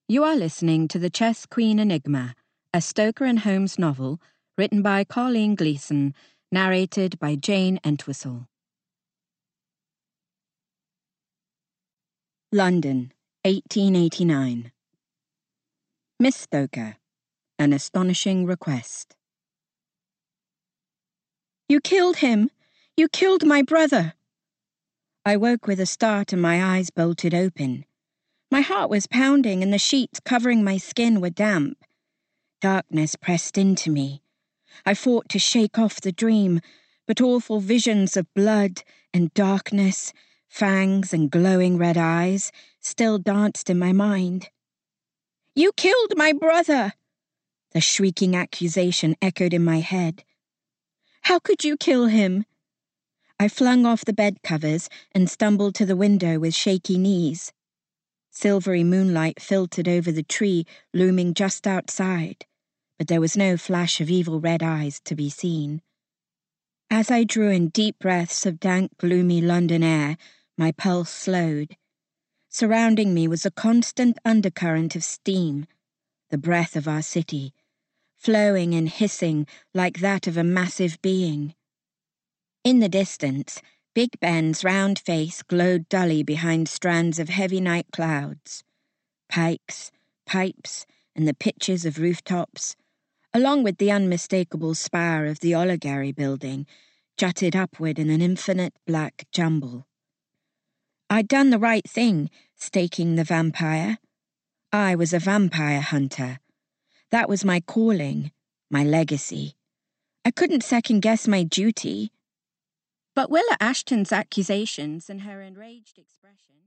You are listening to The Chess Queen Enigma, a Stoker and Holmes novel written by Colleen Gleeson, narrated by Jane Entwistle. London, 1889. Miss Stoker, an astonishing request. You killed him! You killed my brother! I woke with a start and my eyes bolted open. My heart was pounding and the sheets covering my skin were damp. Darkness pressed into me. I fought to shake off the dream, but awful visions of blood and darkness, fangs and glowing red eyes, still danced in my mind. You killed my brother! The shrieking accusation echoed in my head. How could you kill him? I flung off the bed covers and stumbled to the window with shaky knees. Silvery moonlight filtered over the tree looming just outside, but there was no flash of evil red eyes to be seen. As I drew in deep breaths of dank, gloomy London air, my pulse slowed. Surrounding me was a constant undercurrent of steam, the breath of our city, flowing and hissing like that of a massive being. In the distance, Big Ben's round face glowed dully behind strands of heavy night clouds. Pikes, pipes, and the pitches of rooftops, along with the unmistakable spire of the Oligary building, jutted upward in an infinite black jumble. I'd done the right thing, staking the vampire. I was a vampire hunter. That was my calling, my legacy. I couldn't second-guess my duty. But Willa Ashton's accusations and her enraged expression...